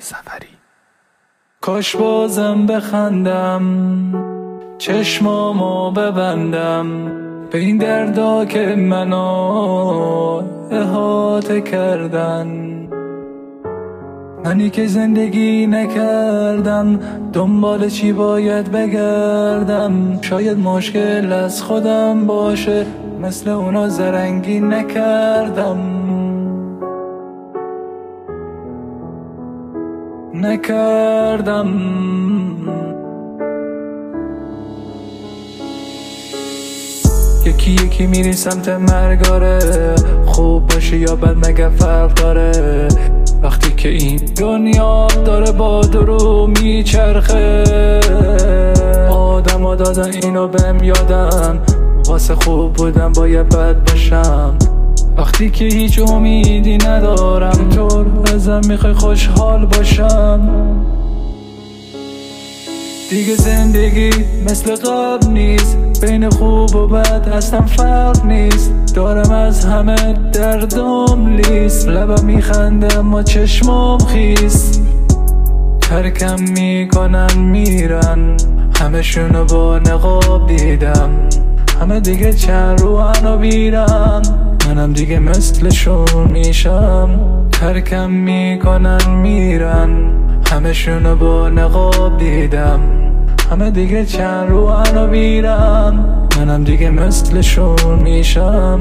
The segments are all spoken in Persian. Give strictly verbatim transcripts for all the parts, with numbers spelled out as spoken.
سفری. کاش بازم بخندم، چشمامو ببندم به این دردا که منو احاطه کردن. منی که زندگی نکردم، دنبال چی باید بگردم؟ شاید مشکل از خودم باشه، مثل اونا زرنگی نکردم نکردم یکی یکی میری سمت مرگاره، خوب باشه یا بد مگه فرق داره؟ وقتی که این دنیا داره با درو میچرخه، آدم ها دادن اینو بهم یادم، واسه خوب بودم باید بد باشم. وقتی که هیچ امیدی ندارم، چطور ازم میخوای خوشحال باشم؟ دیگه زندگی مثل قبل نیست، بین خوب و بد اصلا فرق نیست. دارم از همه دردم لیست، لبم میخنده اما چشمام خیس. ترکم میکنن میرن، همه شونو با نقاب دیدم، همه دیگه چند رو انو بیرم، منم دیگه مثلشون میشم. ترکم میکنن میرن، همه شونو با نقاب دیدم، همه دیگه چند رو انو بیرم، منم دیگه مثلشون میشم.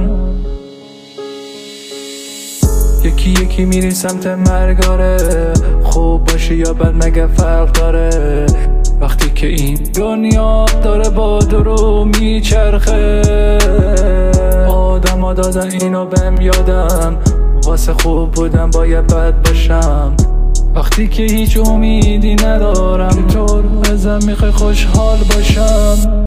یکی یکی میری سمت مرگاره، خوب باشی یا بد مگه فرق داره؟ وقتی که این دنیا داره با درو میچرخه، آدم ها دادن اینو بهم یادم، واسه خوب بودم باید بد باشم. وقتی که هیچ امیدی ندارم، چطور ازم میخوای خوشحال باشم؟